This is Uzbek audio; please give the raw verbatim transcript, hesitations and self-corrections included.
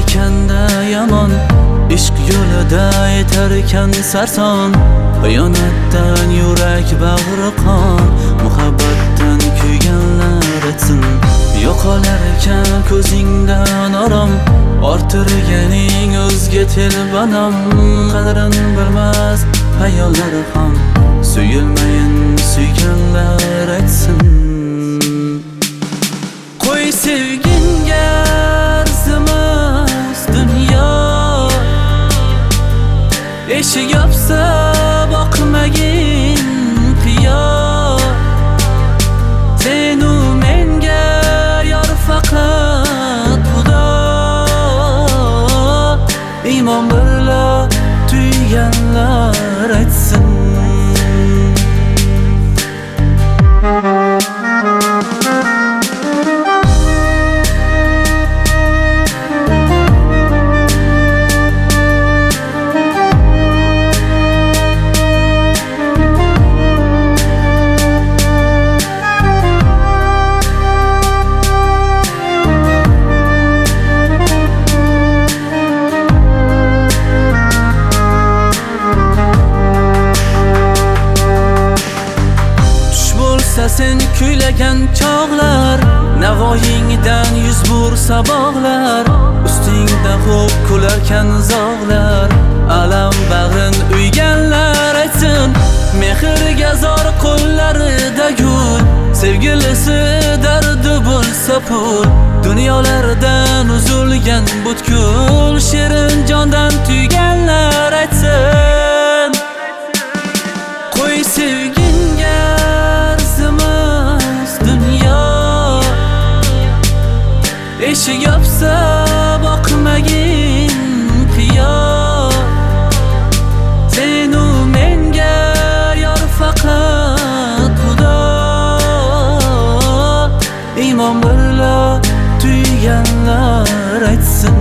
etkanda yomon, ishq yo'lida yetarkan sarson. Xiyonatdan yurak bag'ri qon, muhabbatdan kuyganlar etsin. Yo'qolar ekan ko'zingdan orom, orttirganing o'zga telbanam. Qadrin bilmas hayollar ham, suyulmayin suyganlar aytsin. Qo'y sevginga arzimas dunyo, eshik yopsa boqmagin qiyo. Senu menga yor faqat Xudo, iymon birla tuyganlar aytsin. Sen kuylagan chog'lar, navoyingdan yuz bursa bog'lar, ustingda xo'p kularkan zog'lar. Alam bag'rin uyganlar aytsin, mehrga zor qo'llarida gul, sevgilisi dardi bo'lsa pul. Dunyolardan uzilgan butkul, shirin jondan tuyganlar aytsin. Qo'y sevginga eshik yopsa boqmagin qiyo. Senu menga yor faqat Xudo, iymon birla tuyganlar aytsin.